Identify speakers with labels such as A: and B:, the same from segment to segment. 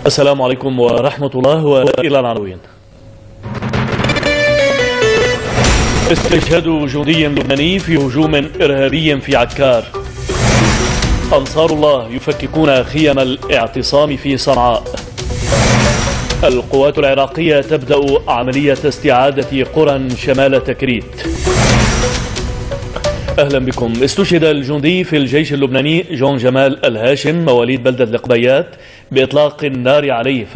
A: السلام عليكم ورحمة الله. وإلى العناوين. استشهاد جندي لبناني في هجوم إرهابي في عكار. أنصار الله يفككون خيم الاعتصام في صنعاء. القوات العراقية تبدأ عملية استعادة قرى شمال تكريت. أهلا بكم. استشهد الجندي في الجيش اللبناني جون جمال الهاشم مواليد بلدة القبيات بإطلاق نار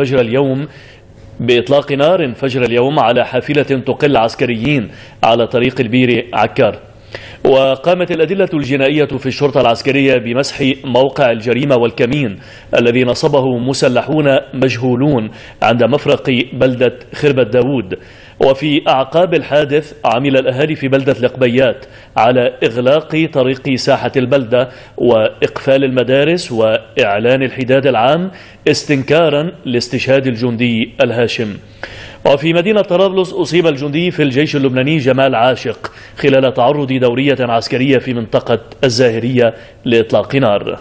A: فجر اليوم على حافلة تقل عسكريين على طريق البير عكار. وقامت الأدلة الجنائية في الشرطة العسكرية بمسح موقع الجريمة والكمين الذي نصبه مسلحون مجهولون عند مفرق بلدة خربة داود. وفي أعقاب الحادث عمل الأهالي في بلدة القبيات على إغلاق طريق ساحة البلدة وإقفال المدارس وإعلان الحداد العام استنكارا لاستشهاد الجندي الهاشم. وفي مدينة طرابلس أصيب الجندي في الجيش اللبناني جمال عاشق خلال تعرض دورية عسكرية في منطقة الزاهرية لإطلاق نار.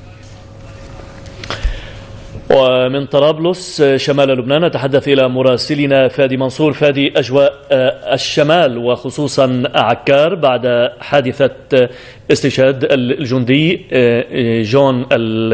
A: ومن طرابلس شمال لبنان نتحدث إلى مراسلنا فادي منصور. فادي، أجواء الشمال وخصوصا عكار بعد حادثة استشهاد الجندي جون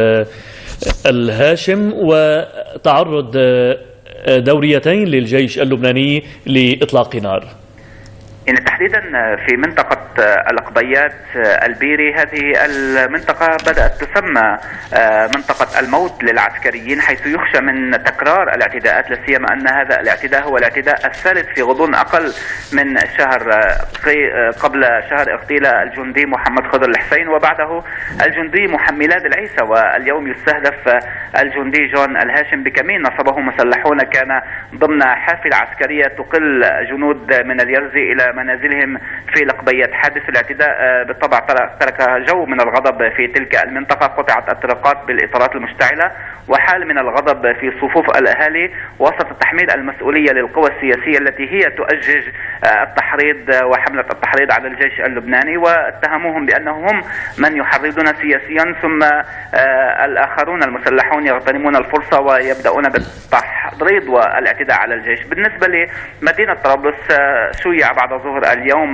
A: الهاشم وتعرض دوريتين للجيش اللبناني لإطلاق نار.
B: يعني تحديدا في منطقة القبيات البيري، هذه المنطقة بدأت تسمى منطقة الموت للعسكريين، حيث يخشى من تكرار الاعتداءات، لا سيما أن هذا الاعتداء هو الاعتداء الثالث في غضون أقل من شهر. قبل شهر اغتيل الجندي محمد خضر الحسين، وبعده الجندي ميلاد العيسى، واليوم يستهدف الجندي جون الهاشم بكمين نصبه مسلحون كان ضمن حافلة عسكرية تقل جنود من اليرزي إلى منازلهم في القبيات. حادث الاعتداء بالطبع ترك جو من الغضب في تلك المنطقة، قطعت الطرقات بالإطارات المشتعلة، وحال من الغضب في صفوف الأهالي وسط تحميل المسؤولية للقوى السياسية التي هي تؤجج التحريض وحملة التحريض على الجيش اللبناني، واتهموهم بأنهم هم من يحرضون سياسيا، ثم الآخرون المسلحون يغتنمون الفرصة ويبدأون بالتحريض والاعتداء على الجيش. بالنسبة لمدينة طرابلس، شيع بعد ظهر اليوم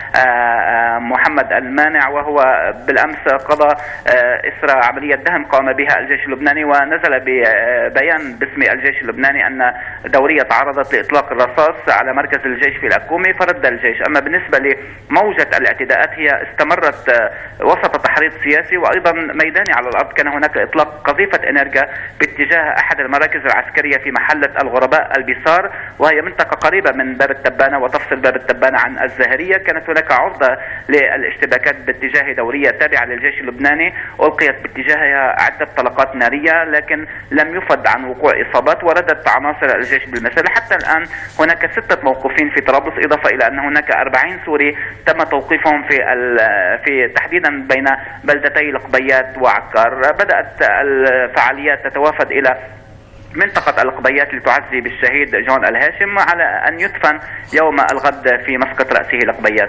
B: محمد المانع، وهو بالأمس قضى إثر عملية دهم قام بها الجيش اللبناني، ونزل ببيان باسم الجيش اللبناني أن دورية تعرضت لإطلاق الرصاص على مركز الجيش في الأكومي فرد الجيش. أما بالنسبة لموجة الاعتداءات، هي استمرت وسط تحريض سياسي وأيضا ميداني على الأرض. كان هناك إطلاق قذيفة إنرجا باتجاه أحد المراكز العسكرية في محلة الغرباء البيصار، وهي منطقة قريبة من باب التبانة وتفصل باب التبانة عن الزاهرية. كانت هناك عرضة للاشتباكات باتجاه دورية تابعة للجيش اللبناني، ألقيت باتجاهها عدة طلقات نارية لكن لم يفد عن وقوع إصابات، وردت عناصر الجيش بالمثل. حتى الآن هناك 6 موقوفين في طرابلس، إضافة إلى أن هناك 40 سوري تم توقيفهم في تحديدا بين بلدتي القبيات وعكار. بدأت الفعاليات تتوافد إلى منطقة القبيات لتعزي بالشهيد جون الهاشم على أن يدفن يوم الغد في مسقط رأسه القبيات.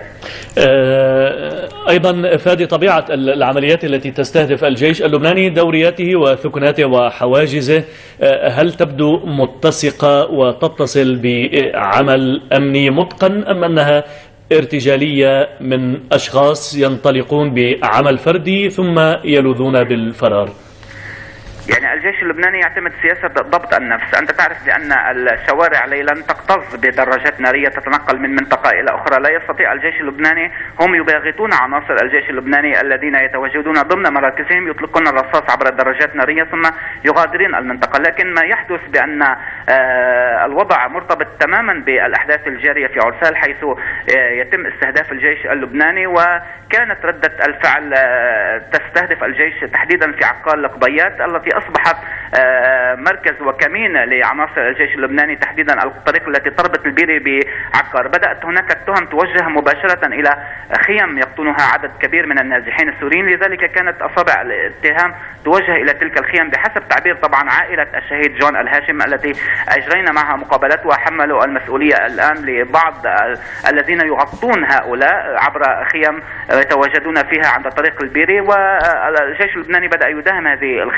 A: أيضا فادي، طبيعة العمليات التي تستهدف الجيش اللبناني دورياته وثكناته وحواجزه، هل تبدو متسقة وتتصل بعمل أمني متقن، أم أنها ارتجالية من أشخاص ينطلقون بعمل فردي ثم يلوذون بالفرار؟
B: يعني الجيش اللبناني يعتمد سياسة ضبط النفس. أنت تعرف بأن الشوارع ليلا تكتظ بدراجات نارية تتنقل من منطقة إلى أخرى. لا يستطيع الجيش اللبناني، هم يباغتون عناصر الجيش اللبناني الذين يتواجدون ضمن مراكزهم، يطلقون الرصاص عبر الدراجات النارية ثم يغادرون المنطقة. لكن ما يحدث بأن الوضع مرتبط تماما بالأحداث الجارية في عرسال، حيث يتم استهداف الجيش اللبناني، وكانت ردة الفعل تستهدف الجيش تحديدا في عقال القبيات التي أصبحت مركز وكمين لعناصر الجيش اللبناني، تحديدا الطريق التي تربط البيري بعكار. بدأت هناك التهم توجه مباشرة إلى خيم يقطنها عدد كبير من النازحين السوريين، لذلك كانت أصابع الاتهام توجه إلى تلك الخيم بحسب تعبير طبعا عائلة الشهيد جون الهاشم التي أجرينا معها مقابلات، وحملوا المسؤولية الآن لبعض الذين يغطون هؤلاء عبر خيم يتواجدون فيها عند طريق البيري. والجيش اللبناني بدأ يداهم هذه الخيم، وحسب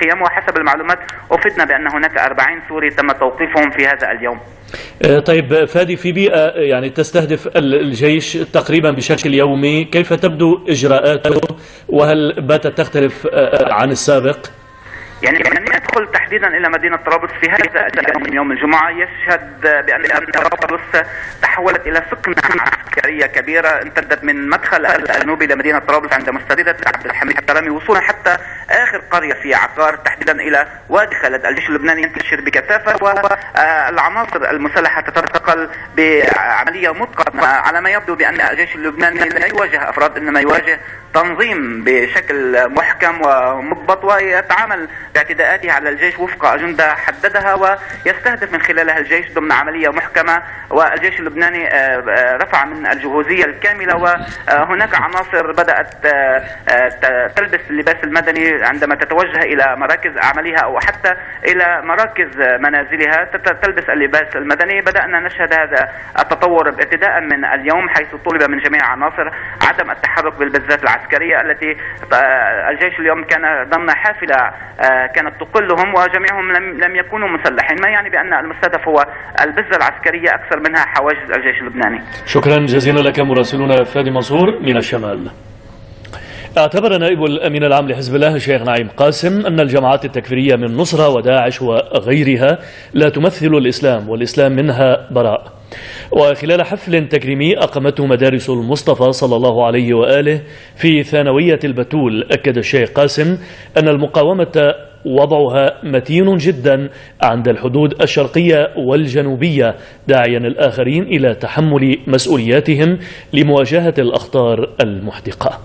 B: وحسب المعلومات أفدنا بأن هناك 40 سوري تم توقيفهم في هذا اليوم.
A: طيب فادي، في بيئة يعني تستهدف الجيش تقريبا بشكل يومي، كيف تبدو إجراءاته وهل باتت تختلف عن السابق؟
B: يعني من يدخل تحديدا الى مدينه طرابلس في هذا اليوم يوم الجمعه يشهد بان طرابلس تحولت الى سكنه عسكريه كبيره امتدت من مدخل الجنوبي لمدينه طرابلس عند مستردة عبد الحميد الترامي وصولا حتى اخر قريه في عقار تحديدا الى وادي خالد. الجيش اللبناني ينتشر بكثافه والعناصر المسلحه تتنقل بعمليه متقنه، على ما يبدو بان الجيش اللبناني لا يواجه افراد انما يواجه تنظيم بشكل محكم ومضبط، ويتعامل باعتداءاته على الجيش وفق أجندة حددها ويستهدف من خلالها الجيش ضمن عملية محكمة. والجيش اللبناني رفع من الجهوزية الكاملة، وهناك عناصر بدأت تلبس اللباس المدني عندما تتوجه إلى مراكز أعمالها أو حتى إلى مراكز منازلها تلبس اللباس المدني. بدأنا نشهد هذا التطور ابتداء من اليوم، حيث طلب من جميع عناصر عدم التحرك بالبزات العسكرية التي الجيش اليوم كان ضمن حافلة كانت تقلهم وجميعهم لم يكونوا مسلحين، ما يعني بأن المستهدف هو البزة العسكرية أكثر منها حواجز الجيش اللبناني.
A: شكرا جزيلا لك مراسلنا فادي منصور من الشمال. اعتبر نائب الأمين العام لحزب الله الشيخ نعيم قاسم أن الجماعات التكفيرية من نصرة وداعش وغيرها لا تمثل الإسلام والإسلام منها براء. وخلال حفل تكريمي أقامته مدارس المصطفى صلى الله عليه وآله في ثانوية البتول، أكد الشيخ قاسم أن المقاومة وضعها متين جدا عند الحدود الشرقية والجنوبية، داعيا الآخرين إلى تحمل مسؤولياتهم لمواجهة الأخطار المحدقة.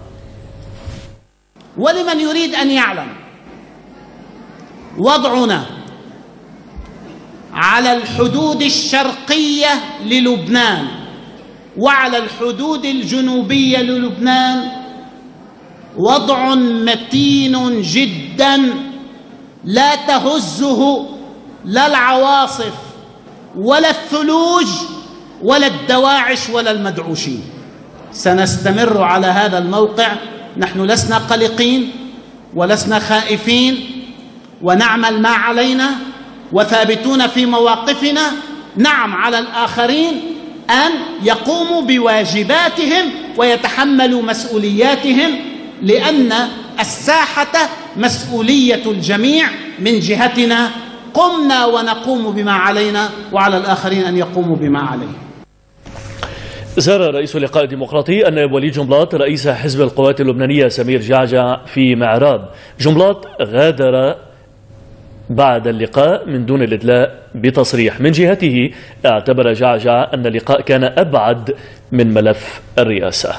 C: ولمن يريد أن يعلم، وضعنا على الحدود الشرقية للبنان وعلى الحدود الجنوبية للبنان وضع متين جدا لا تهزه لا العواصف ولا الثلوج ولا الدواعش ولا المدعوشين. سنستمر على هذا الموقع، نحن لسنا قلقين ولسنا خائفين، ونعمل ما علينا وثابتون في مواقفنا. نعم، على الآخرين أن يقوموا بواجباتهم ويتحملوا مسؤولياتهم، لأن الساحة مسؤولية الجميع. من جهتنا قمنا ونقوم بما علينا، وعلى الآخرين أن يقوموا بما عليهم.
A: زار رئيس اللقاء الديمقراطي النائب وليد جنبلاط رئيس حزب القوات اللبنانية سمير جعجع في معراب. جنبلاط غادر بعد اللقاء من دون الإدلاء بتصريح. من جهته اعتبر جعجع أن اللقاء كان أبعد من ملف الرئاسة.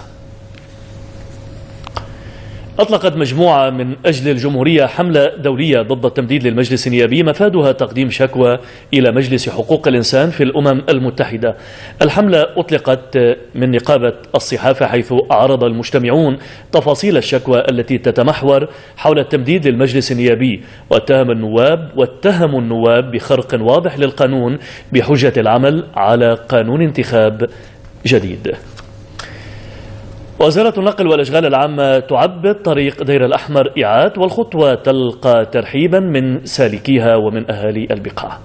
A: أطلقت مجموعة من أجل الجمهورية حملة دولية ضد التمديد للمجلس النيابي، مفادها تقديم شكوى إلى مجلس حقوق الإنسان في الأمم المتحدة. الحملة أطلقت من نقابة الصحافة، حيث عرض المجتمعون تفاصيل الشكوى التي تتمحور حول التمديد للمجلس النيابي، واتهموا النواب بخرق واضح للقانون بحجة العمل على قانون انتخاب جديد. وزارة النقل والأشغال العامة تعبد طريق دير الأحمر إعاد، والخطوة تلقى ترحيبا من سالكيها ومن أهالي البقاع.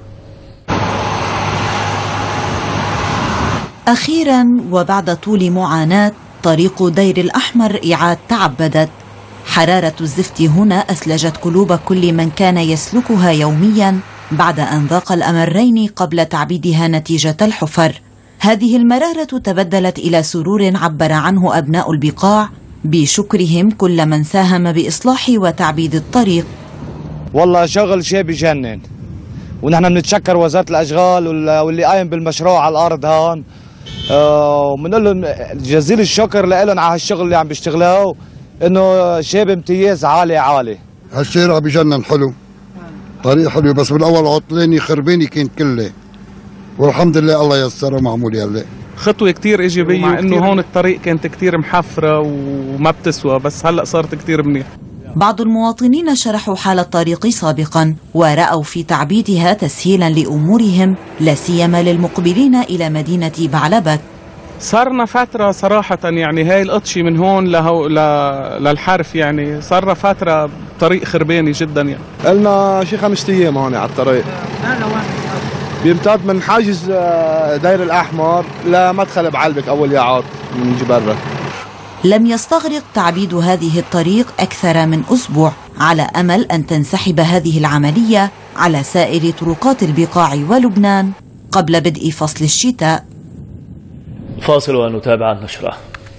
D: أخيرا وبعد طول معاناة، طريق دير الأحمر إعاد تعبدت. حرارة الزفت هنا أثلجت قلوب كل من كان يسلكها يوميا بعد أن ذاق الأمرين قبل تعبيدها نتيجة الحفر. هذه المرارة تبدلت إلى سرور عبر عنه أبناء البقاع بشكرهم كل من ساهم بإصلاح وتعبيد الطريق.
E: والله شغل شيء بجنن، ونحن بنتشكر وزارة الأشغال واللي قايم بالمشروع على الأرض هون، وبنقول لهم جزيل الشكر لهم على هالشغل اللي عم بيشتغلوه، إنه شيء بامتياز عالي عالي.
F: هالشارع بجنن حلو، طريق حلو، بس بالأول عطلاني خرباني كانت كله، والحمد لله الله يسر معمول هلا.
G: خطوة كتير إيجابية، مع إنه هون الطريق كانت كتير محفرة وما بتسوى، بس هلأ صارت كتير منيح.
D: بعض المواطنين شرحوا حال الطريق سابقا ورأوا في تعبيدها تسهيلا لأمورهم، لا سيما للمقبلين إلى مدينة بعلبك.
G: صارنا فترة صراحة، يعني هاي القطشي من هون للحرف، يعني صارنا فترة طريق خرباني جدا. يعني
E: قلنا شي 5 أيام هون على الطريق. بيمتد من حاجز دير الأحمر لمدخل بعلبك أول ياعات من جبرة.
D: لم يستغرق تعبيد هذه الطريق أكثر من أسبوع، على أمل أن تنسحب هذه العملية على سائر طرقات البقاع ولبنان قبل بدء فصل الشتاء.
A: فاصل ونتابع النشرة.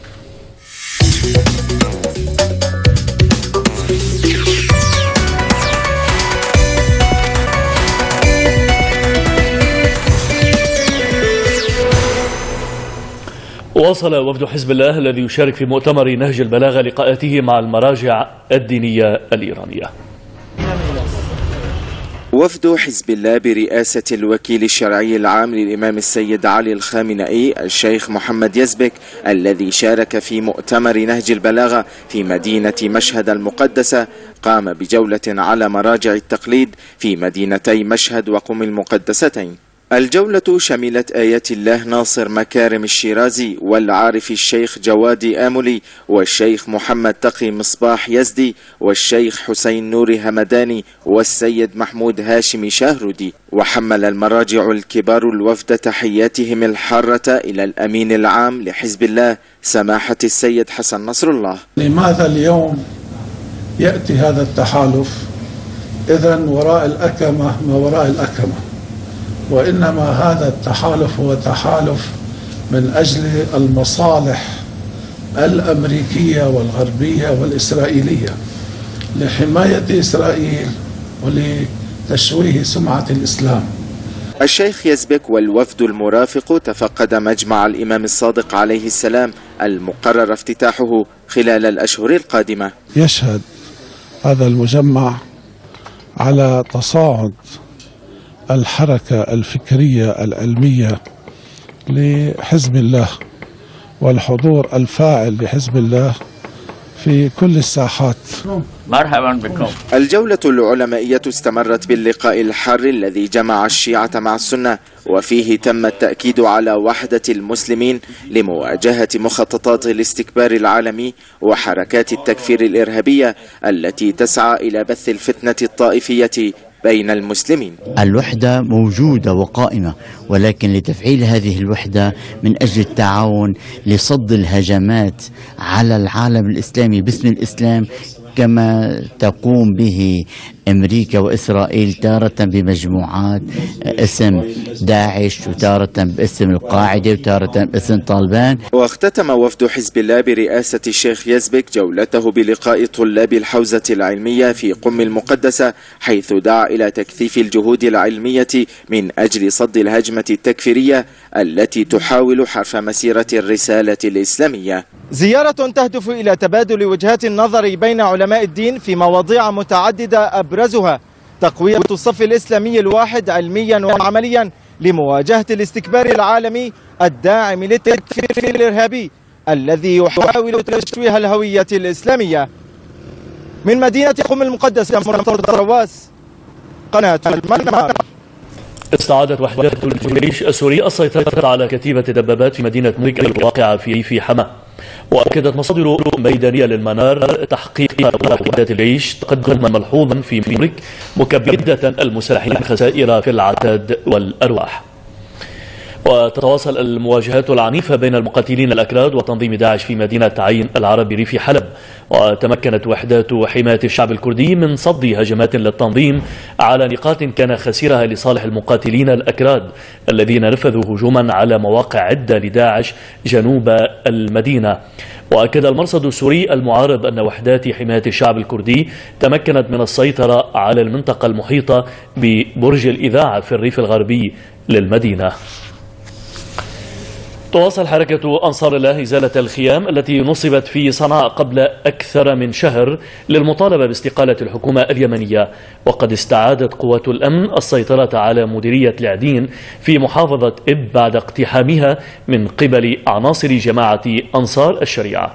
A: واصل وفد حزب الله الذي يشارك في مؤتمر نهج البلاغة لقاءاته مع المراجع الدينية الإيرانية.
H: وفد حزب الله برئاسة الوكيل الشرعي العام للإمام السيد علي الخامنئي الشيخ محمد يزبك، الذي شارك في مؤتمر نهج البلاغة في مدينة مشهد المقدسة، قام بجولة على مراجع التقليد في مدينتي مشهد وقم المقدستين. الجولة شملت آيات الله ناصر مكارم الشيرازي والعارف الشيخ جوادي آملي والشيخ محمد تقي مصباح يزدي والشيخ حسين نوري همداني والسيد محمود هاشمي شاهردي. وحمل المراجع الكبار الوفد تحياتهم الحارة إلى الأمين العام لحزب الله سماحة السيد حسن نصر الله.
I: لماذا اليوم يأتي هذا التحالف؟ إذن وراء الأكمة ما وراء الأكمة، وإنما هذا التحالف هو تحالف من أجل المصالح الأمريكية والغربية والإسرائيلية لحماية إسرائيل ولتشويه سمعة الإسلام.
H: الشيخ يزبك والوفد المرافق تفقد مجمع الإمام الصادق عليه السلام المقرر افتتاحه خلال الأشهر القادمة.
I: يشهد هذا المجمع على تصاعد الحركة الفكرية العلمية لحزب الله والحضور الفاعل لحزب الله في كل الساحات.
H: مرحبا بكم. الجولة العلمائية استمرت باللقاء الحار الذي جمع الشيعة مع السنة، وفيه تم التأكيد على وحدة المسلمين لمواجهة مخططات الاستكبار العالمي وحركات التكفير الإرهابية التي تسعى إلى بث الفتنة الطائفية بين المسلمين.
J: الوحدة موجودة وقائمة، ولكن لتفعيل هذه الوحدة من أجل التعاون لصد الهجمات على العالم الإسلامي باسم الإسلام، كما تقوم به أمريكا وإسرائيل تارة بمجموعات اسم داعش وتارة باسم القاعدة وتارة باسم طالبان.
H: واختتم وفد حزب الله برئاسة الشيخ يزبك جولته بلقاء طلاب الحوزة العلمية في قم المقدسة، حيث دعا إلى تكثيف الجهود العلمية من أجل صد الهجمة التكفيرية التي تحاول حرف مسيرة الرسالة الإسلامية.
K: زيارة تهدف إلى تبادل وجهات النظر بين علماء الدين في مواضيع متعددة، أبرزها تقوية الصف الإسلامي الواحد علميا وعمليا لمواجهة الاستكبار العالمي الداعم للتكفير الإرهابي الذي يحاول تشويه الهوية الإسلامية. من مدينة قم المقدسة مرتضى رواس، قناة المنار.
A: استعادت وحدات الجيش السوري السيطرة على كتيبة دبابات في مدينة موريك الواقعة في حما. وأكدت مصادر ميدانية للمنار تحقيق وحدات الجيش تقدما ملحوظا في موريك، مكبدة المسلحين خسائر في العتاد والأرواح. وتتواصل المواجهات العنيفة بين المقاتلين الأكراد وتنظيم داعش في مدينة عين العرب بريف حلب، وتمكنت وحدات حماية الشعب الكردي من صد هجمات للتنظيم على نقاط كان خسيرها لصالح المقاتلين الأكراد الذين نفذوا هجوما على مواقع عدة لداعش جنوب المدينة. وأكد المرصد السوري المعارض أن وحدات حماية الشعب الكردي تمكنت من السيطرة على المنطقة المحيطة ببرج الإذاعة في الريف الغربي للمدينة. تواصل حركة أنصار الله إزالة الخيام التي نصبت في صنعاء قبل أكثر من شهر للمطالبة باستقالة الحكومة اليمنية. وقد استعادت قوات الأمن السيطرة على مديرية العدين في محافظة إب بعد اقتحامها من قبل عناصر جماعة أنصار الشريعة.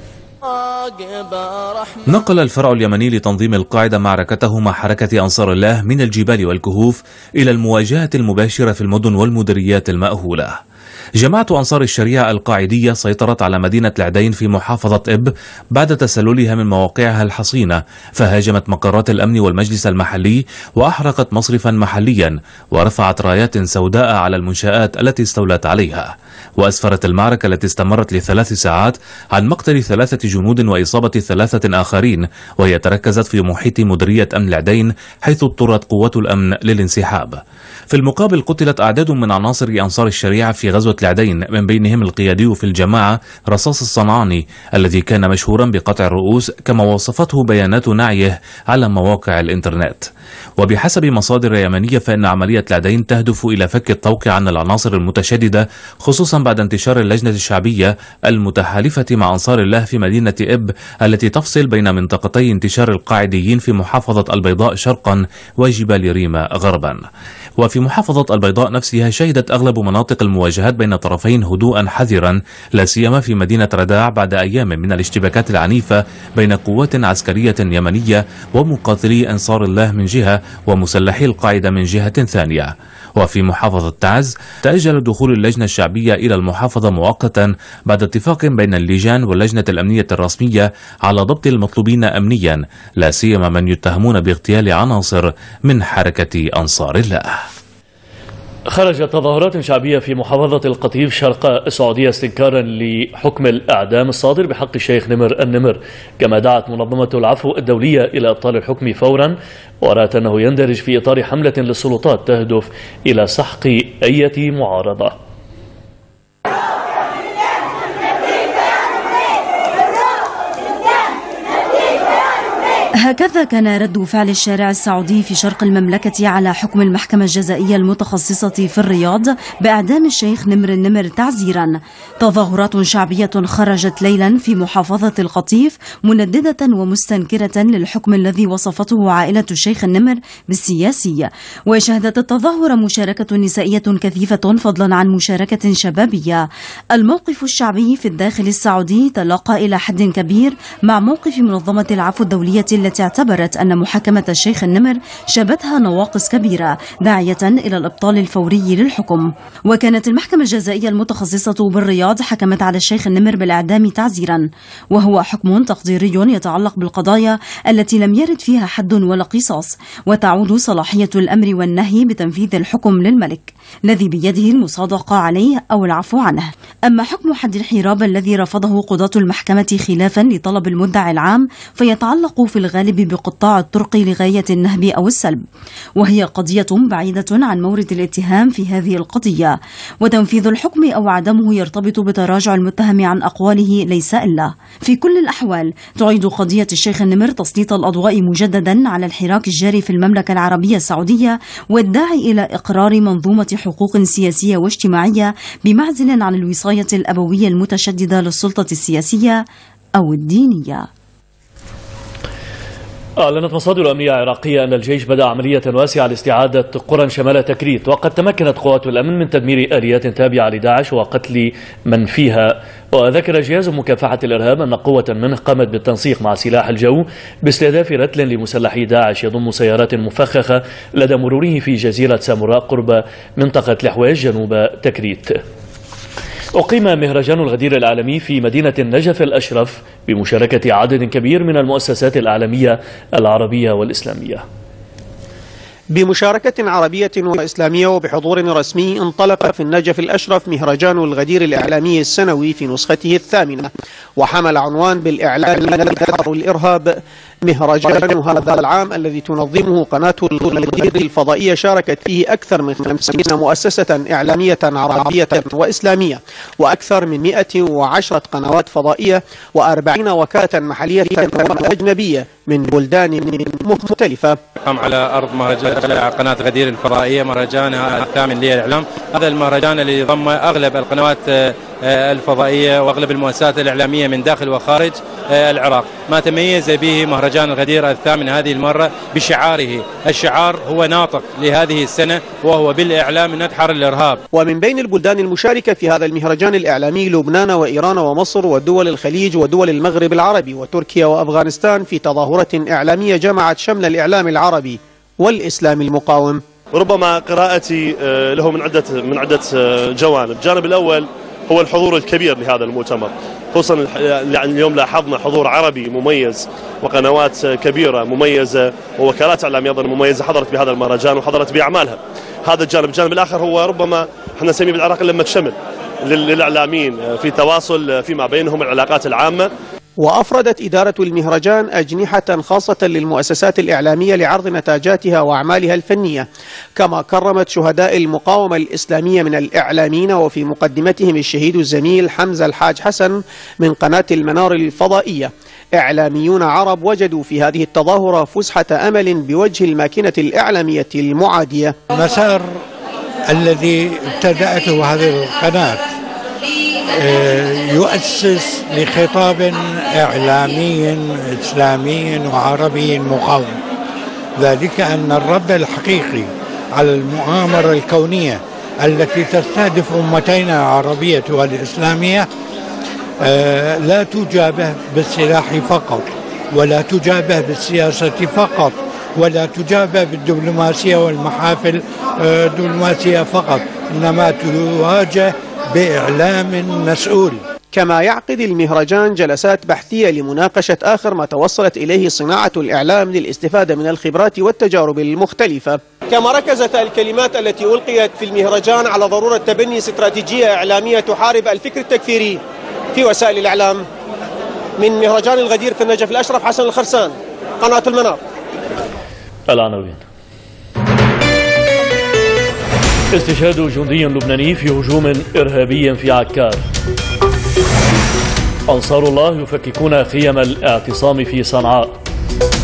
L: نقل الفرع اليمني لتنظيم القاعدة معركته مع حركة أنصار الله من الجبال والكهوف إلى المواجهة المباشرة في المدن والمديريات المأهولة. جماعة أنصار الشريعة القاعدية سيطرت على مدينة العدين في محافظة إب بعد تسللها من مواقعها الحصينة، فهاجمت مقرات الأمن والمجلس المحلي وأحرقت مصرفا محليا ورفعت رايات سوداء على المنشآت التي استولت عليها. وأسفرت المعركة التي استمرت ل3 ساعات عن مقتل 3 جنود وإصابة 3 آخرين، وهي تركزت في محيط مديرية أمن العدين حيث اضطرت قوات الأمن للانسحاب. في المقابل قتلت أعداد من عناصر أنصار الشريعة في غزوة العدين، من بينهم القيادي في الجماعة رصاص الصنعاني الذي كان مشهورا بقطع الرؤوس كما وصفته بيانات نعيه على مواقع الإنترنت. وبحسب مصادر يمنية فإن عملية العدين تهدف إلى فك الطوق عن العناصر المتشددة، خصوصا بعد انتشار اللجنة الشعبية المتحالفة مع أنصار الله في مدينة إب التي تفصل بين منطقتي انتشار القاعديين في محافظة البيضاء شرقا وجبال ريما غربا. وفي محافظة البيضاء نفسها شهدت أغلب مناطق المواجهات بين الطرفين هدوءا حذرا، لا سيما في مدينة رداع بعد أيام من الاشتباكات العنيفة بين قوات عسكرية يمنية ومقاتلي أنصار الله من جهة ومسلحي القاعدة من جهة ثانية. وفي محافظة تعز تأجل دخول اللجنة الشعبية إلى المحافظة مؤقتا بعد اتفاق بين اللجان واللجنة الأمنية الرسمية على ضبط المطلوبين أمنيا، لا سيما من يتهمون باغتيال عناصر من حركة أنصار الله.
A: خرجت تظاهرات شعبية في محافظة القطيف شرق السعودية استنكارا لحكم الإعدام الصادر بحق الشيخ نمر النمر، كما دعت منظمة العفو الدولية إلى إبطال الحكم فورا، ورأت أنه يندرج في إطار حملة للسلطات تهدف إلى سحق أي معارضة.
M: هكذا كان رد فعل الشارع السعودي في شرق المملكة على حكم المحكمة الجزائية المتخصصة في الرياض بإعدام الشيخ نمر النمر تعزيرا. تظاهرات شعبية خرجت ليلا في محافظة القطيف منددة ومستنكرة للحكم الذي وصفته عائلة الشيخ النمر بالسياسي، وشهدت التظاهر مشاركة نسائية كثيفة فضلا عن مشاركة شبابية. الموقف الشعبي في الداخل السعودي تلاقى إلى حد كبير مع موقف منظمة العفو الدولية التي اعتبرت أن محاكمة الشيخ النمر شابتها نواقص كبيرة، داعية إلى الإبطال الفوري للحكم. وكانت المحكمة الجزائية المتخصصة بالرياض حكمت على الشيخ النمر بالإعدام تعزيرا، وهو حكم تقديري يتعلق بالقضايا التي لم يرد فيها حد ولا قصاص، وتعود صلاحية الأمر والنهي بتنفيذ الحكم للملك الذي بيده المصادقة عليه أو العفو عنه. أما حكم حد الحراب الذي رفضه قضاة المحكمة خلافا لطلب المدعي العام فيتعلق في الغالب بقطاع الطرق لغاية النهب أو السلب، وهي قضية بعيدة عن مورد الاتهام في هذه القضية، وتنفيذ الحكم أو عدمه يرتبط بتراجع المتهم عن أقواله ليس إلا. في كل الأحوال تعيد قضية الشيخ النمر تسليط الأضواء مجددا على الحراك الجاري في المملكة العربية السعودية، والداعي إلى إقرار منظومة حقوق سياسية واجتماعية بمعزل عن الوصاية الأبوية المتشددة للسلطة السياسية أو الدينية.
A: أعلنت مصادر أمنية عراقية أن الجيش بدأ عملية واسعة لاستعادة قرى شمال تكريت، وقد تمكنت قوات الأمن من تدمير آليات تابعة لداعش وقتل من فيها. وذكر جهاز مكافحة الإرهاب أن قوة منه قامت بالتنسيق مع سلاح الجو باستهداف رتل لمسلحي داعش يضم سيارات مفخخة لدى مروره في جزيرة ساموراء قرب منطقة الحواج جنوب تكريت. أقيم مهرجان الغدير العالمي في مدينة النجف الأشرف بمشاركة عدد كبير من المؤسسات الإعلامية العربية والإسلامية.
N: بمشاركة عربية وإسلامية وبحضور رسمي انطلق في النجف الأشرف مهرجان الغدير الإعلامي السنوي في نسخته 8، وحمل عنوان بالإعلام حرب الإرهاب. مهرجان هذا العام الذي تنظمه قناة الغدير الفضائية شاركت فيه أكثر من 50 مؤسسة إعلامية عربية وإسلامية، وأكثر من 110 قنوات فضائية، و40 وكالة محلية وأجنبية من بلدان مختلفة.
O: على أرض مهرجان قناة غدير الفضائية مهرجانها 8 للإعلام. هذا المهرجان اللي ضم أغلب القنوات الفضائية وأغلب المؤسسات الإعلامية من داخل وخارج العراق. ما تميز به مهرجان الغدير 8 هذه المرة بشعاره، الشعار هو ناطق لهذه السنة وهو بالإعلام ندحر الإرهاب.
N: ومن بين البلدان المشاركة في هذا المهرجان الإعلامي لبنان وإيران ومصر ودول الخليج ودول المغرب العربي وتركيا وأفغانستان، في تظاهرة إعلامية جمعت شمل الإعلام العربي والإسلام المقاوم.
P: ربما قراءتي له من عدة جوانب. الجانب الأول هو الحضور الكبير لهذا المؤتمر، خصوصا اليوم لاحظنا حضور عربي مميز وقنوات كبيرة مميزة ووكالات إعلام أيضا مميزة حضرت بهذا المهرجان وحضرت بأعمالها. هذا الجانب الآخر هو ربما احنا نسميه بالعراق لمة شمل للإعلاميين في تواصل فيما بينهم، العلاقات العامة.
N: وأفردت إدارة المهرجان أجنحة خاصة للمؤسسات الإعلامية لعرض نتاجاتها وأعمالها الفنية، كما كرمت شهداء المقاومة الإسلامية من الإعلاميين وفي مقدمتهم الشهيد الزميل حمزة الحاج حسن من قناة المنار الفضائية. إعلاميون عرب وجدوا في هذه التظاهرة فسحة أمل بوجه الماكينة الإعلامية المعادية.
Q: المسار الذي ابتدأته هذه القناة يؤسس لخطاب إعلامي إسلامي وعربي مقاوم، ذلك أن الرد الحقيقي على المؤامرة الكونية التي تستهدف أمتينا العربية والإسلامية لا تجابه بالسلاح فقط، ولا تجابه بالسياسة فقط، ولا تجابه بالدبلوماسية والمحافل الدبلوماسية فقط، إنما تواجه بإعلام مسؤول.
N: كما يعقد المهرجان جلسات بحثية لمناقشة آخر ما توصلت إليه صناعة الإعلام للاستفادة من الخبرات والتجارب المختلفة. كما ركزت الكلمات التي ألقيت في المهرجان على ضرورة تبني استراتيجية إعلامية تحارب الفكر التكفيري في وسائل الإعلام. من مهرجان الغدير في النجف الأشرف، حسن الخرسان، قناة المنار.
A: العناوين: استشهاد جندي لبناني في هجوم إرهابي في عكار. أنصار الله يفككون خيم الاعتصام في صنعاء.